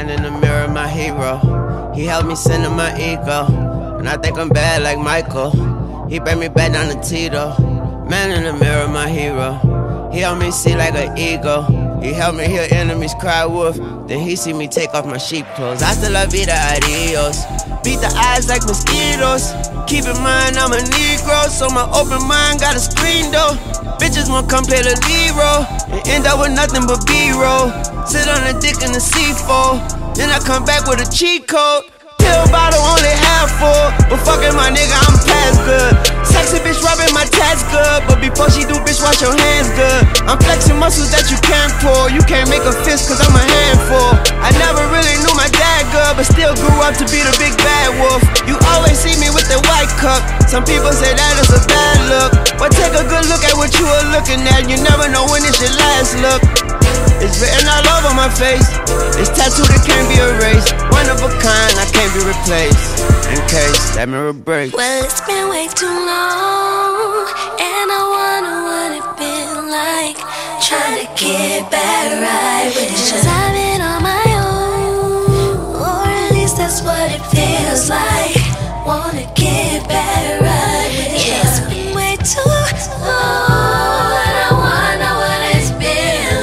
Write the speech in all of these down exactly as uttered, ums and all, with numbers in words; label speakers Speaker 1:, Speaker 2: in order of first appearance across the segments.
Speaker 1: Man in the mirror, my hero. He helped me center my ego. And I think I'm bad like Michael. He bring me back down to Tito. Man in the mirror, my hero. He helped me see like an eagle. He helped me hear enemies cry wolf. Then he see me take off my sheep clothes. Hasta la vida, adios. Beat the eyes like mosquitoes. Keep in mind I'm a Negro, so my open mind got a screen door. Bitches won't come play the lead role and end up with nothing but B-roll. Sit on a dick in the C four, then I come back with a cheat code. Pill bottle only half full, but fucking my nigga, I'm past good. Sexy bitch rubbing my tats good, but before she do, bitch, wash your hands good. I'm flexing muscles that you can't pull. You can't make a fist cause I'm a handful. I never really knew my dad good, but still grew up to be the big bad wolf. You always see me with the white cup. Some people say that it's a bad look, but take a good look at what you are looking at. You never know when it's your last look. It's written all over my face. It's tattooed, it can't be erased. One of a kind, I can't be replaced. In case that mirror breaks.
Speaker 2: Well, it's been way too long, and I wonder what it been like trying to get back right with you. Cause I've been on my own, or at least that's what it feels like. Wanna get back right with you. Yeah, it's been way too long, and I wonder what it's been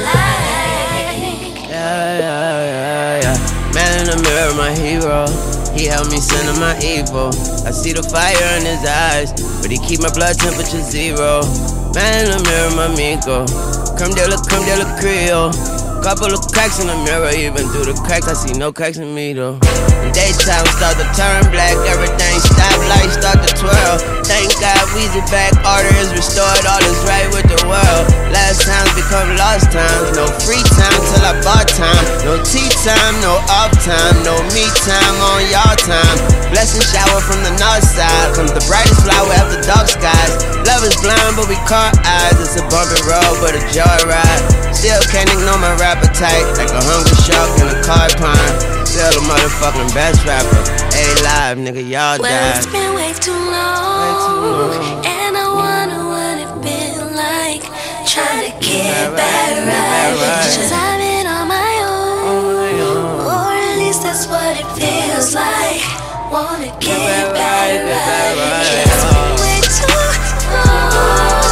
Speaker 2: like.
Speaker 1: Yeah, yeah, yeah, yeah. Man in the mirror, my hero. He helped me center my evil. I see the fire in his eyes, but he keep my blood temperature zero. Man in the mirror, my amigo. Come de la, come de la Creole. Couple of cracks in the mirror, even through the cracks I see no cracks in me though. In daytime start to turn black, everything stop, lights start to twirl. Thank God Weezy back, order is restored, all is right with the world. Last times become lost times, no free time till I bought time. No tea time, no off time, no me time on y'all time. Blessing shower from the north side, comes the brightest flower after dark skies. Love is blind but we caught eyes, it's a bumpy road but a joyride. Still can't ignore my appetite, like a hungry shark in a car pine. Still the motherfucking best rapper. A-Live, nigga, y'all died.
Speaker 2: Well, it's been way too long,
Speaker 1: way too long.
Speaker 2: And I wonder what it been like trying to get back right. Cause I've been on my own, or at least that's what it feels like. Wanna get back right. Yeah, it's been way too long.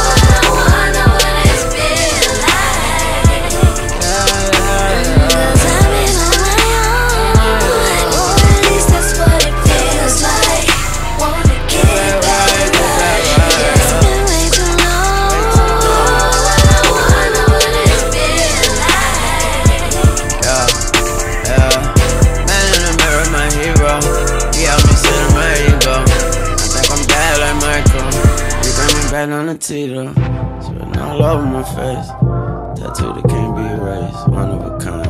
Speaker 1: Back on the Tito, spitting all over my face. Tattoo that can't be erased, one of a kind.